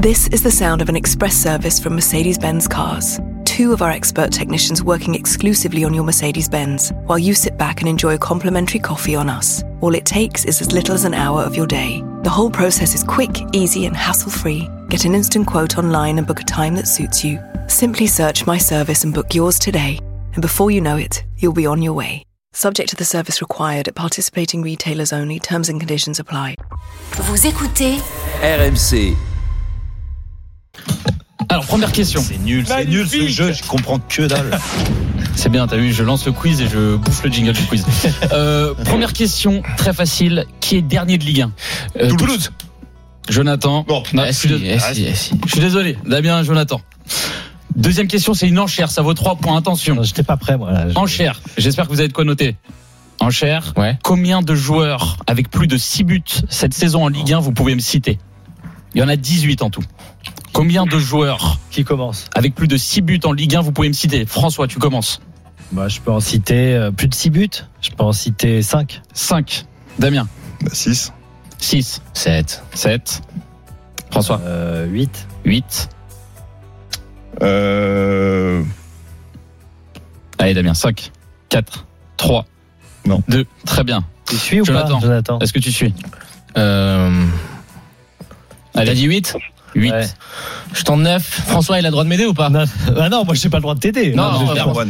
This is the sound of an express service from Mercedes-Benz Cars. 2 of our expert technicians working exclusively on your Mercedes-Benz, while you sit back and enjoy a complimentary coffee on us. All it takes is as little as an hour of your day. The whole process is quick, easy and hassle-free. Get an instant quote online and book a time that suits you. Simply search My Service and book yours today. And before you know it, you'll be on your way. Subject to the service required at participating retailers only. Terms and conditions apply. Vous écoutez RMC. Alors, première question. C'est nul ce jeu, je comprends que dalle. C'est bien, t'as vu, je lance le quiz et je bouffe le jingle du quiz. Première question, très facile. Qui est dernier de Ligue 1 Toulouse. Jonathan. Bon, Je suis désolé. Damien, Jonathan. Deuxième question, c'est une enchère. Ça vaut 3 points. Attention. J'étais pas prêt, moi. Là, Enchère. J'espère que vous avez de quoi noter. Enchère. Ouais. Combien de joueurs avec plus de 6 buts cette saison en Ligue 1 vous pouvez me citer? Il y en a 18 en tout. Combien de joueurs qui commence avec plus de 6 buts en Ligue 1 vous pouvez me citer? François, tu commences. Bah, je peux en citer plus de 6 buts. Je peux en citer 5. 5. Damien. 6. 6. 7. 7. François. 8. 8. Allez Damien, 5, 4, 3, non. 2, très bien. Tu suis ou Jonathan, pas, Jonathan? Est-ce que tu suis? Allez, t'as dit 8 8. Ouais. Je tente 9. François, il a le droit de m'aider ou pas? Non, moi j'ai pas le droit de t'aider. Non, Erwan,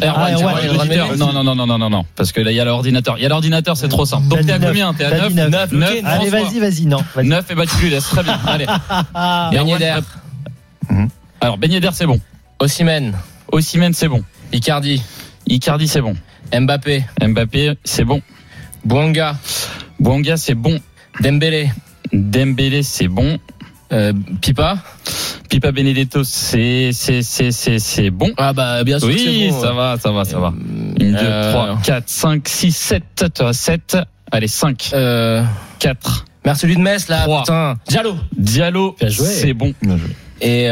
Non, parce que là il y a l'ordinateur. Il y a l'ordinateur, c'est trop simple. Donc t'es à combien? T'es à 9. 9. Allez, vas-y. Non. 9 et bah tu lui laisses. Très bien. Allez. Ben Yedder. Alors Ben Yedder, c'est bon. Osimhen, c'est bon. Icardi, c'est bon. Mbappé, c'est bon. Bouanga, c'est bon. Dembélé, c'est bon. Pipa Benedetto, c'est bon. Ah bah bien sûr que c'est bon. Ça va. 1, 2, 3, 4, 5, 6, 7. Tu as 7. Allez, 5. 4. Merci celui de Metz là, 3. putain. Diallo, c'est bon. Et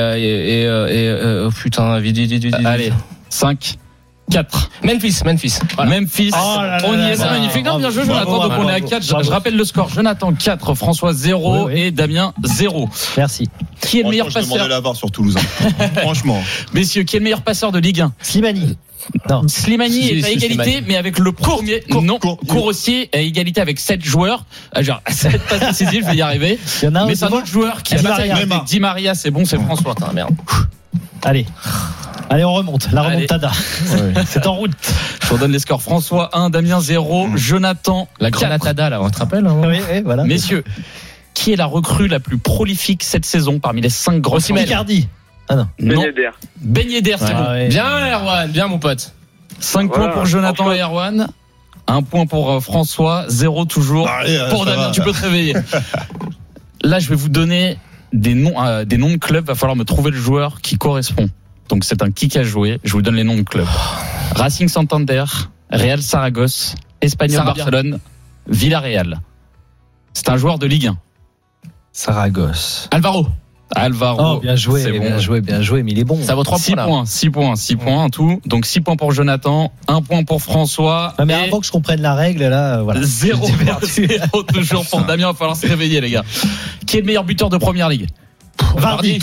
putain, vite. Allez, 5. 4. Memphis. Voilà. Memphis. On y est, c'est magnifique. Non, bien joué, Jonathan. Donc on est à 4. Je rappelle le score. Jonathan 4, François 0 et Damien 0. Merci. Qui est le meilleur Je passeur? demandais la VAR sur Toulouse. Franchement. Messieurs, qui est le meilleur passeur de Ligue 1? Slimani. Non. Slimani est à égalité, mais avec le premier. Court aussi, à égalité avec 7 joueurs. Genre, 7 passes décisives, je vais y arriver. Il y en a un mais c'est un autre joueur qui a pas Di Maria, c'est bon, c'est François. Putain, merde. Allez, on remonte. La remontada. C'est en route. Je vous donne les scores. François 1, Damien 0, Jonathan La 4. Granatada, là, on te rappelle hein. Oui, voilà. Messieurs, qui est la recrue la plus prolifique cette saison parmi les 5 grosses? Icardi. Ah non. Ben Yedder, c'est bon. Ouais. Bien Erwan, bien mon pote. 5 points pour Jonathan et Erwan. 1 point pour François, 0 toujours pour Damien. Tu peux te réveiller. Là, je vais vous donner des noms de clubs. Va falloir me trouver le joueur qui correspond. Donc c'est un kick à jouer. Je vous donne les noms de clubs. Racing Santander, Real Saragosse, Espanyol Barcelone, Villarreal. C'est un joueur de Ligue 1. Saragosse. Alvaro. Oh, bien joué, mais il est bon. Ça vaut 3 points. 6 points en tout. Donc 6 points pour Jonathan, 1 point pour François. Non, mais avant que je comprenne la règle, là, voilà. 0 toujours pour Damien. Il va falloir se réveiller, les gars. Qui est le meilleur buteur de Première Ligue? Vardy.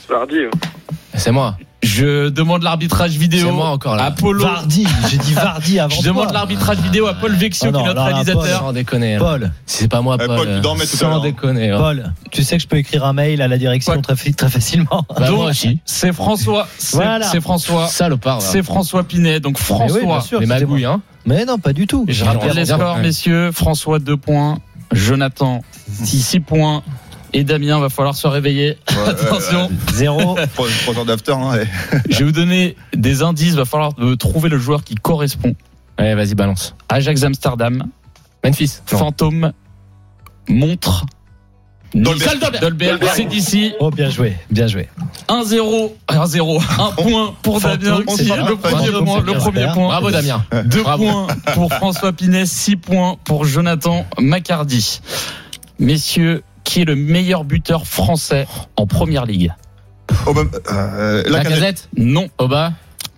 C'est moi. Je demande l'arbitrage vidéo. C'est moi encore là. Apollo. Vardy. J'ai dit Vardy avant. Je demande l'arbitrage vidéo à Paul Vexio, qui est notre réalisateur. Sans déconner. Paul. Si c'est pas moi, Paul. Tu dormais tout à l'heure. Sans déconner. Paul, tu sais que je peux écrire un mail à la direction très facilement. Bah, moi aussi. C'est François. C'est François. Salopard. C'est François Pinet. Donc François. Oui, bien sûr, les magouilles, hein. Mais non, pas du tout. Je rappelle les scores, messieurs. François 2 points. Jonathan 6 points. Et Damien, va falloir se réveiller. Attention. 0. 3 heures d'after. Hein, Je vais vous donner des indices. Va falloir trouver le joueur qui correspond. Allez, vas-y, balance. Ajax Amsterdam. Memphis. Fantôme. Montre. Dolberg. C'est d'ici. Oh, bien joué. 1-0. 1 point pour Damien. Le premier point. Bravo, Damien. 2 points pour François Pinet. 6 points pour Jonathan Macardy. Messieurs, qui est le meilleur buteur français en Première Ligue? Lacazette. Non. Oba.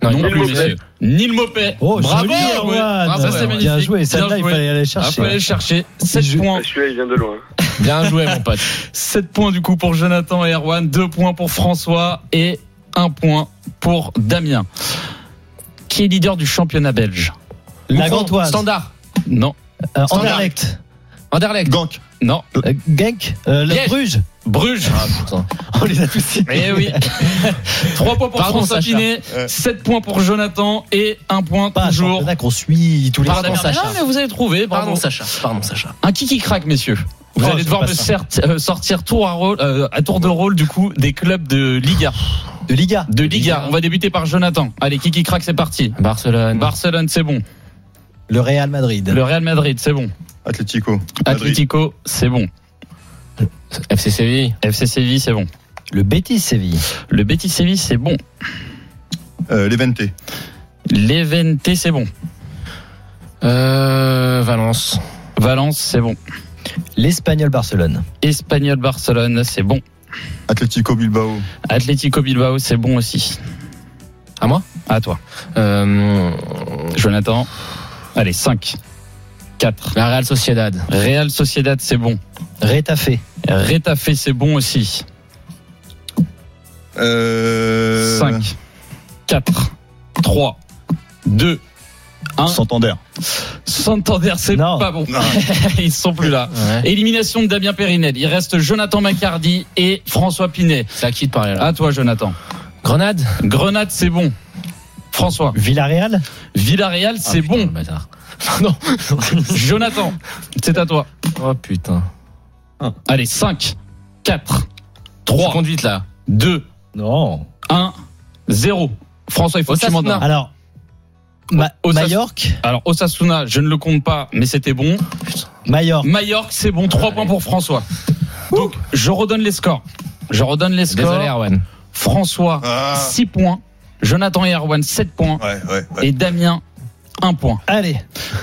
Non Neil plus, Maupay. messieurs. Neil Maupay. Oh, Bravo, joli, Erwan. Erwan. Ça, c'est magnifique. Bien joué. Celle-là, Bien il joué. fallait aller Il chercher. fallait aller chercher. 7 points. Celui-là, il vient de loin. Bien joué, mon pote. 7 points du coup pour Jonathan et Erwan, 2 points pour François et 1 point pour Damien. Qui est leader du championnat belge? La Gantoise. Standard. Non. Anderlecht. Anderlecht. Gank. Non. Genk. Liège. Bruges. Bruges. Ah, putain. On les a tous cités. Eh oui. 3 points pour Pardon, François Sacha. Pinet, 7 points pour Jonathan et 1 point Pas un toujours. championnat qu'on suit tous les Pardon, Pardon, soirs. Sacha. Non, mais vous avez trouvé. Bravo. Pardon, Sacha. Un qui craque, messieurs. Vous Oh, allez c'est devoir pas me ça. sortir à tour de rôle du coup des clubs de Liga. De Liga. De Liga. On va débuter par Jonathan. Allez, qui craque, c'est parti. Barcelone. Barcelone, c'est bon. Le Real Madrid. Le Real Madrid, c'est bon. Atlético. Atlético, c'est bon. FC Séville. FC Séville, c'est bon. Le Betis Séville. Le Betis Séville, c'est bon. Levante. L'Evente, c'est bon. Valence. Valence, c'est bon. L'Espagnol Barcelone. Espagnol Barcelone, c'est bon. Atlético Bilbao. Atlético Bilbao, c'est bon aussi. À moi. À toi. Jonathan. Allez, 5, 4. La Real Sociedad. Real Sociedad, c'est bon. Retafe. Retafe, c'est bon aussi. 5, 4, 3, 2, 1. Santander. Santander, c'est Non. pas bon. Ils sont plus là. Ouais. Élimination de Damien Périnel. Il reste Jonathan Macardy et François Pinet. C'est à qui de parler là? À toi, Jonathan. Grenade. Grenade, c'est bon. François. Villarreal. Villarreal, c'est Ah, putain, le bon. bâtard. Non. Jonathan, c'est à toi. Oh putain. Allez, 5, 4, 3. 3, Conduite là. 2, Non. 1, 0. François, il faut que tu Osasuna. m'en donnes. Alors. Majorque. Alors, Osasuna, je ne le compte pas, mais c'était bon. Majorque. Majorque, c'est bon. 3 points pour François. Donc, je redonne les scores. Désolé, Erwan. François, 6 points. Jonathan et Erwan, 7 points. Ouais. Et Damien, 1 point. Allez.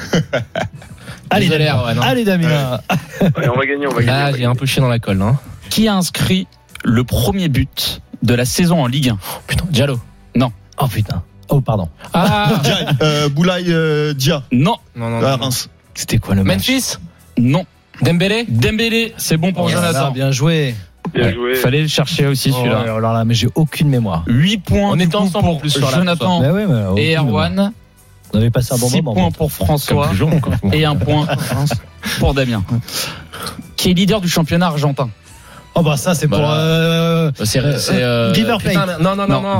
Allez, Désolé, Damien. Erwan, hein. Allez, Damien. Allez, on va gagner. Là, j'ai un peu chié dans la colle. Hein. Qui a inscrit le premier but de la saison en Ligue 1? Putain, Diallo. Oh putain. Oh, pardon. Ah. Boulaye Dia. Non, Non. Reims. C'était quoi le match? Memphis. non. Dembélé. Dembélé, c'est bon pour Oh là là, Jonathan. bien joué. Bien joué. Fallait le chercher aussi Oh, celui-là. alors là, mais j'ai aucune mémoire. 8 points On du était coup, ensemble en pour plus sur la Jonathan Mais ouais, mais aucune et mémoire. Erwan. On avait passé un bon 6 moment. points bon. pour François encore. et 1 point pour Damien. Qui est leader du championnat argentin? Oh bah ça c'est pour Voilà. C'est River Plate. putain, non.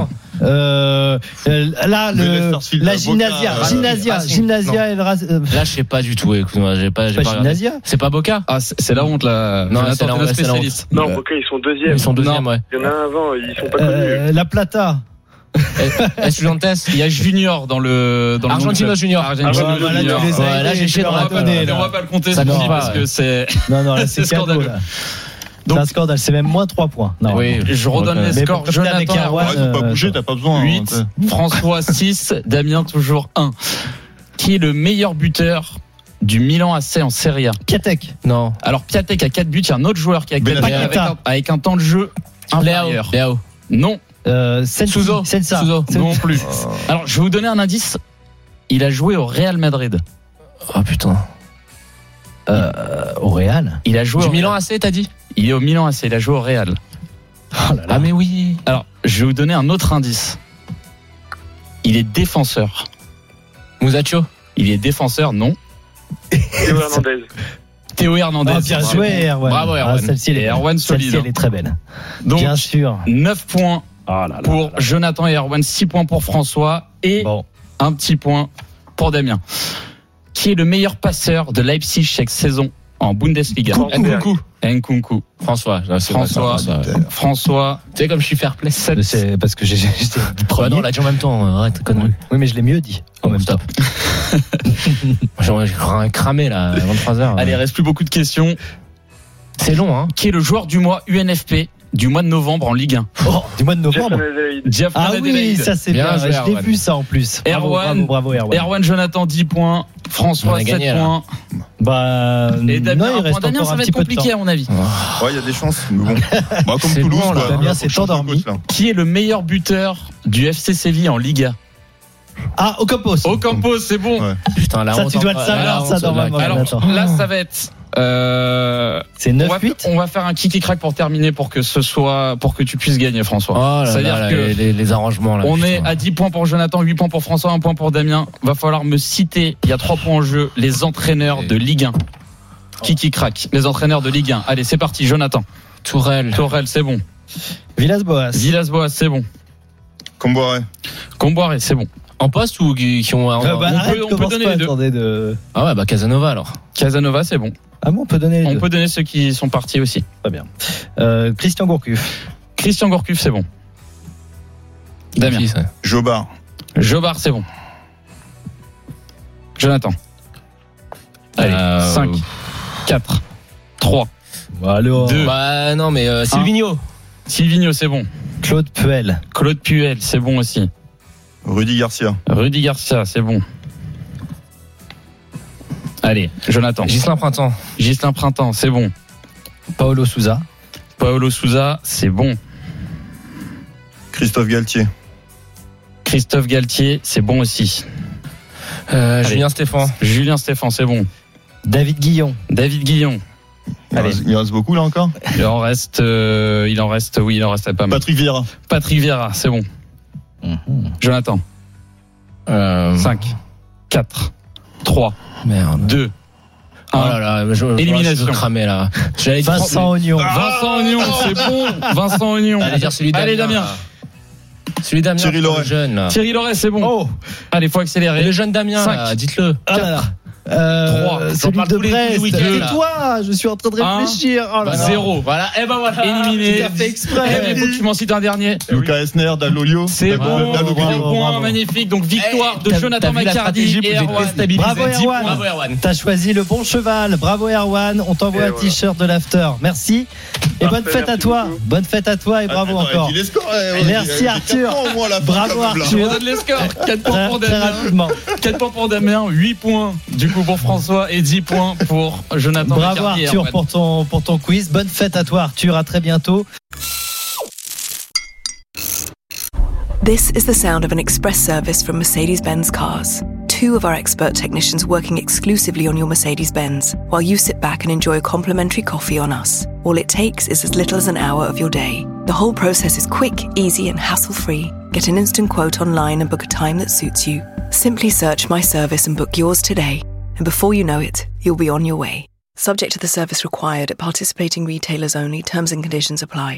là Sarsfield, la Boca, Gymnasia et le Là, je sais pas du tout. Écoute-moi, j'ai pas regardé. Gymnasia. C'est pas Boca. Ah, c'est la honte là. Non, Jonathan, c'est la t'es honte, notre c'est la honte. spécialiste. Non, Boca, ils sont deuxièmes. Ils sont deuxième, Non. ouais. Il y en a un avant, ils sont pas connus. La Plata. Estudiantes. Il y a Junior dans le Argentino Junior. Argentino Voilà, Junior. tu les as Ouais, là, aidés, j'ai tu chié leur dans as la donné, On là. va pas le compter Ça ce compte coup pas, parce ouais. que c'est. Non, là c'est C'est cadeau scandaleux. là. Donc- C'est un scandale, c'est même moins 3 points. Non. Oui. Je redonne les Mais scores. pour capter avec Jonathan, Erwan, Ouais, faut pas bouger, t'as pas besoin. 8, François 6, Damien toujours 1. Qui est le meilleur buteur du Milan AC en Serie A? Piatek. Non. Alors Piatek a 4 buts, il y a un autre joueur qui a 4 buts Benatia. avec un temps de jeu inférieur. Léao. Non, Souzo. Sensa. Souzo. non plus. Alors je vais vous donner un indice. Il a joué au Real Madrid. Oh putain. Au Real. Il a joué Du au Milan AC, t'as dit? Il est au Milan AC, il a joué au Real. Oh là là. Ah mais oui. Alors, je vais vous donner un autre indice. Il est défenseur. Musacho. Il est défenseur, non. Théo Hernandez. Théo Hernandez. Ah, bien Bravo. joué, Erwan. Bravo, Erwan. Ah, celle-ci, elle Et est Erwan solide. Celle-ci, elle est très belle. Donc, Bien sûr. 9 points Oh là là pour là là. Jonathan et Erwan, 6 points pour François et Bon. un petit point pour Damien. Qui est le meilleur passeur de Leipzig chaque saison en Bundesliga? Nkunku. Nkunku. François. Non, c'est François. pas ça. François. Tu sais comme je suis fair play. C'est parce que j'étais Ouais, premier. non, on l'a dit en même temps. Arrête, connerie. Oui, mais je l'ai mieux dit. En même temps. J'ai cramé là, à 23h. Allez, il reste plus beaucoup de questions. C'est long, hein. Qui est le joueur du mois UNFP du mois de novembre en Ligue 1? Oh, du mois de novembre. Jefferson Adelaide. Diafran Ah oui, Adelaide. ça c'est Bien bien. joué, Je l'ai Erwan. vu ça en plus. Erwan. Bravo, Erwan. Erwan, Jonathan 10 points, On François a 7 gagné, là. points Bah, et Damien non, il 1 reste point. Damien, encore ça un va petit être peu de compliqué temps. à mon avis. Ouais, il y a des chances. Mais bon. Bah, comme C'est Toulouse, bon, là. quoi. Damien Faut s'est changer de endormi. coach, là. Qui est le meilleur buteur du FC Séville en Liga? Ah, Ocampos. Ocampos, c'est bon. Ouais. Putain, la Ça, honte tu dois le en- savoir, la ça, honte, normalement. la- Alors là, ça va être. C'est 9-8. On va faire un kick crack pour terminer pour que tu puisses gagner, François. Oh là C'est-à-dire là, que les arrangements là. on putain. est à 10 points pour Jonathan, 8 points pour François, 1 point pour Damien. Va falloir me citer, il y a 3 points en jeu, les entraîneurs de Ligue 1. Kiki crack, les entraîneurs de Ligue 1. Allez, c'est parti, Jonathan. Tourelle. Tourelle, c'est bon. Villas-Boas. Villas-Boas, c'est bon. Comboiré. Comboiré, c'est bon. En poste ou qui ont. Arrête, on peut commence donner pas, les deux. attendez de... Ah ouais, bah Casanova alors. Casanova, c'est bon. Ah bon, on peut donner les On deux. peut donner ceux qui sont partis aussi. Très bien. Christian Gourcuff. Christian Gourcuff, c'est bon. Damien. Qui, ça Jobard. Jobard, c'est bon. Jonathan. Allez, 5, 4, 3, Alors, 2. Bah non, mais Silvino. Silvino, c'est bon. Claude Puel. Claude Puel, c'est bon aussi. Rudy Garcia. Rudy Garcia, c'est bon. Allez, Jonathan. Ghislain Printemps. Ghislain Printemps, c'est bon. Paolo Souza. Paolo Souza, c'est bon. Christophe Galtier. Christophe Galtier, c'est bon aussi. Julien Stéphan. Julien Stéphan, c'est bon. David Guillon. David Guillon. Allez. Il en reste beaucoup là encore. Il en reste pas mal. Patrick Vieira. Patrick Vieira, c'est bon. Jonathan. 5, 4, 3, Merde. 2, Oh là là, Élimination. Je cramé là. J'allais dire Vincent Ognon. Vincent Ognon, c'est bon. Vincent Ognon. Allez dire celui Allez, Damien. Celui Damien. Thierry Loret. Le jeune là. Thierry Loret, c'est bon. Oh. Allez, faut accélérer. Et le jeune Damien, 5. là, dites-le. Ah là là. 3. Celui J'en parle de tous les Brest. week-ends, là. Tais-toi, je suis en train de Un. réfléchir. Oh là là. 0. Voilà, et ben voilà. Éliminé. Tu as fait exprès. Il faut que tu m'en cites un dernier. Lucas Esner, Dallolio. C'est bon. Bravo, 3 bravo, points, bravo. magnifique. Donc victoire de T'as Jonathan vu la McCardy stratégie et pour Erwan. déstabiliser. Bravo, 10 Erwan. points. Bravo Erwan. T'as choisi le bon cheval. Bravo Erwan. On t'envoie Et un voilà. t-shirt de l'after. Merci. Et Parfait, bonne fête à merci toi. beaucoup. Bonne fête à toi et bravo encore. Il est score. Merci, Arthur. Bravo, On Arthur. donne les scores. 4 points pour Très Damien. rapidement. 4 points pour Damien, 8 points du coup pour François et 10 points pour Jonathan Bravo McCardy et Arthur Erwan. pour ton quiz. Bonne fête à toi Arthur. À très bientôt. This is the sound of an express service from Mercedes-Benz Cars. 2 of our expert technicians working exclusively on your Mercedes-Benz, while you sit back and enjoy a complimentary coffee on us. All it takes is as little as an hour of your day. The whole process is quick, easy, and hassle-free. Get an instant quote online and book a time that suits you. Simply search My Service and book yours today. And before you know it, you'll be on your way. Subject to the service required at participating retailers only. Terms and conditions apply.